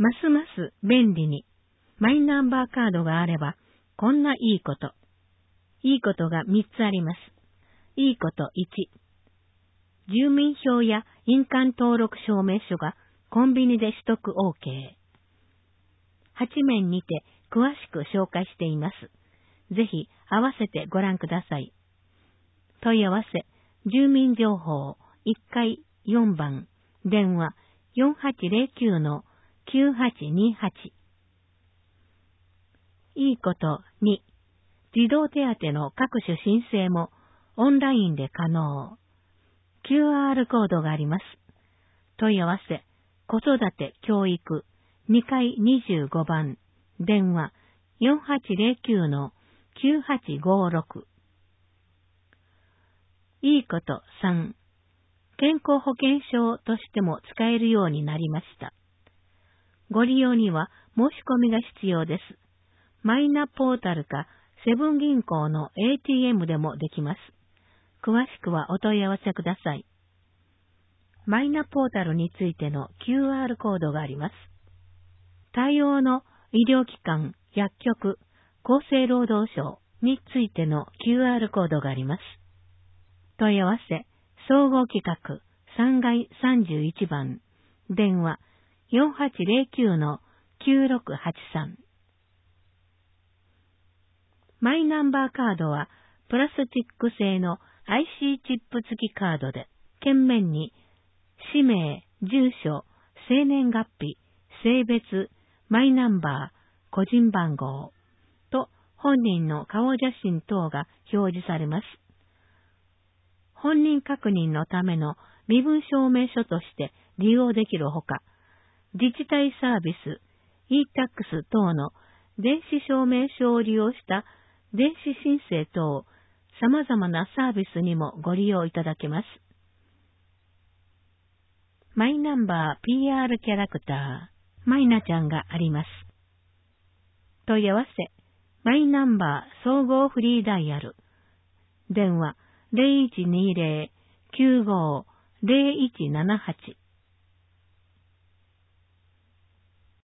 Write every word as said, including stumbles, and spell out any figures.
ますます便利に、マイナンバーカードがあれば、こんないいこと。いいことがみっつあります。いいこといち。住民票や印鑑登録証明書がコンビニで取得 オーケー。はち面にて詳しく紹介しています。ぜひ合わせてご覧ください。問い合わせ、住民情報いっかいよんばん、電話 よんはちゼロきゅうのきゅうはちにはち。いいことに、児童手当の各種申請もオンラインで可能。キューアール コードがあります。問い合わせ、子育て教育にかいにじゅうごばん、電話 よんはちゼロきゅうのきゅうはちごろく。いいことさん、健康保険証としても使えるようになりました。ご利用には申し込みが必要です。マイナポータルかセブン銀行の エーティーエム でもできます。詳しくはお問い合わせください。マイナポータルについての キューアール コードがあります。対応の医療機関、薬局、厚生労働省についての キューアール コードがあります。問い合わせ、総合企画さんがいさんじゅういちばん、電話 よんはちゼロきゅうのきゅうろくはちさん。マイナンバーカードはプラスチック製の アイシー チップ付きカードで、券面に氏名、住所、生年月日、性別、マイナンバー、個人番号と本人の顔写真等が表示されます。本人確認のための身分証明書として利用できるほか、自治体サービス、イータックス 等の電子証明書を利用した電子申請等、様々なサービスにもご利用いただけます。マイナンバー ピーアール キャラクター、マイナちゃんがあります。問い合わせ、マイナンバー総合フリーダイヤル、電話 ゼロいちにゼロきゅうごゼロいちななはち。